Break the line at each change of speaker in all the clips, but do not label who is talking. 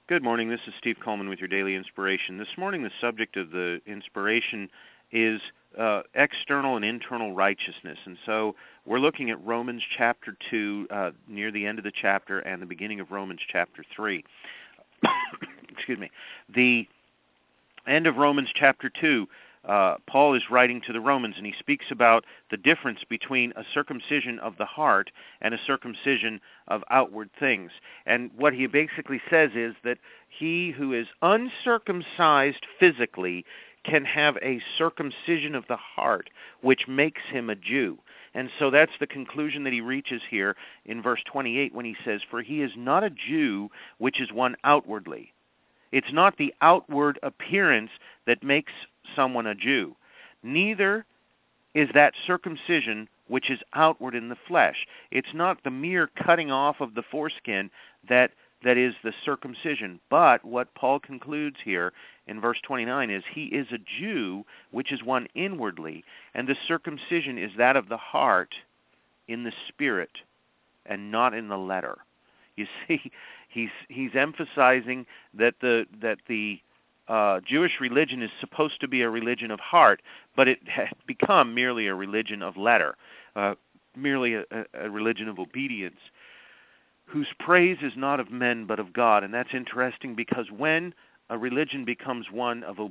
Good morning. This is Steve Coleman with your Daily Inspiration. This morning, the subject of the inspiration is external and internal righteousness. And so we're looking at Romans chapter 2, near the end of the chapter, and the beginning of Romans chapter 3. Excuse me. The end of Romans chapter 2, Paul is writing to the Romans, and he speaks about the difference between a circumcision of the heart and a circumcision of outward things. And what he basically says is that he who is uncircumcised physically can have a circumcision of the heart, which makes him a Jew. And so that's the conclusion that he reaches here in verse 28 when he says, "For he is not a Jew, which is one outwardly." It's not the outward appearance that makes someone a Jew. Neither is that circumcision which is outward in the flesh. It's not the mere cutting off of the foreskin that is the circumcision. But what Paul concludes here in verse 29 is, he is a Jew, which is one inwardly, and the circumcision is that of the heart in the spirit and not in the letter. You see, he's emphasizing that the Jewish religion is supposed to be a religion of heart, but it has become merely a religion of letter, merely a religion of obedience, whose praise is not of men but of God. And that's interesting, because when a religion becomes one of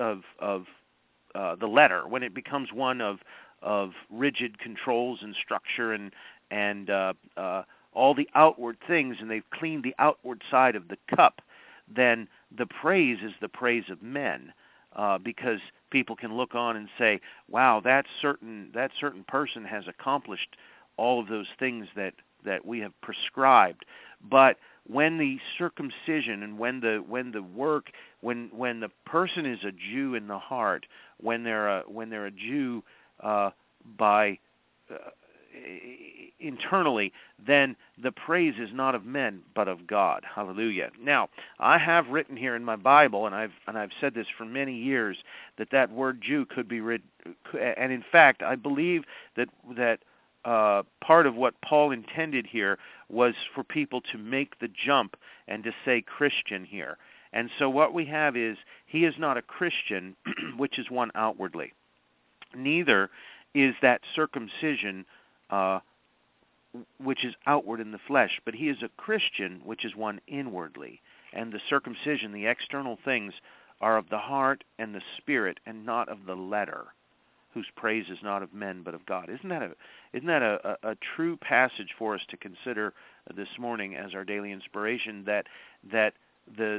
the letter, when it becomes one of rigid controls and structure and all the outward things, and they've cleaned the outward side of the cup, then the praise is the praise of men, because people can look on and say, wow, that certain person has accomplished all of those things that we have prescribed. But when the circumcision and when the work, when the person is a Jew in the heart, when they're a Jew by internally, then the praise is not of men but of God. Hallelujah. Now, I have written here in my Bible, and I've said this for many years, that word Jew could be written, and in fact, I believe that part of what Paul intended here was for people to make the jump and to say Christian here. And so what we have is, he is not a Christian, which is one outwardly. Neither is that circumcision which is outward in the flesh, but he is a Christian, which is one inwardly. And the circumcision, the external things, are of the heart and the spirit, and not of the letter, whose praise is not of men but of God. Isn't that a true passage for us to consider this morning as our daily inspiration? That the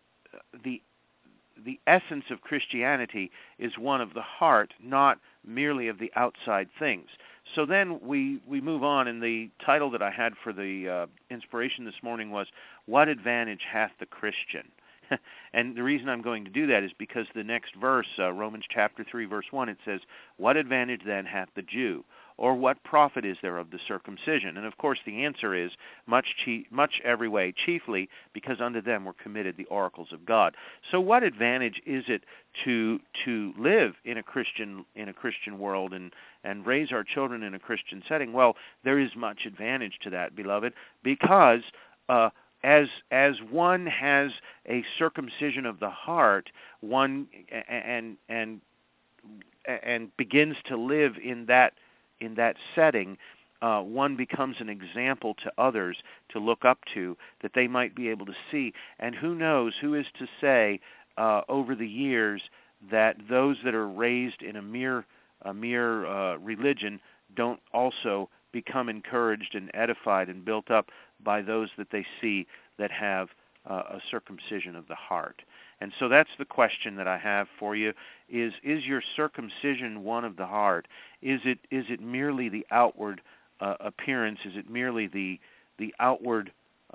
essence of Christianity is one of the heart, not merely of the outside things. So then we move on, and the title that I had for the inspiration this morning was, "What Advantage Hath the Christian?" And the reason I'm going to do that is because the next verse, Romans chapter 3, verse 1, it says, "What advantage then hath the Jew? Or what profit is there of the circumcision?" And of course the answer is, much every way, chiefly because unto them were committed the oracles of God. So what advantage is it to live in a Christian world and raise our children in a Christian setting? Well, there is much advantage to that, beloved, because as one has a circumcision of the heart, one and begins to live in that setting, one becomes an example to others to look up to, that they might be able to see. And who knows, who is to say over the years that those that are raised in a mere religion don't also become encouraged and edified and built up by those that they see that have a circumcision of the heart. And so that's the question that I have for you, is your circumcision one of the heart? Is it merely the outward appearance? Is it merely the outward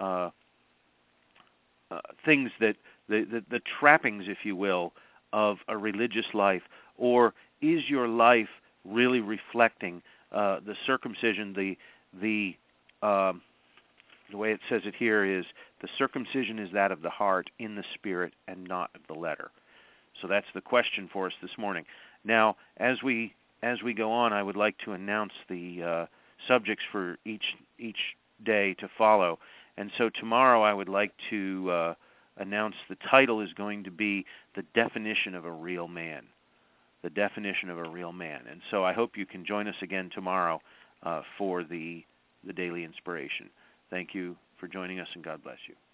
things that the trappings, if you will, of a religious life? Or is your life really reflecting the circumcision? The way it says it here is, the circumcision is that of the heart in the spirit and not of the letter. So that's the question for us this morning. Now, as we go on, I would like to announce the subjects for each day to follow. And so tomorrow I would like to announced the title is going to be The Definition of a Real Man. The Definition of a Real Man. And so I hope you can join us again tomorrow for the Daily Inspiration. Thank you for joining us, and God bless you.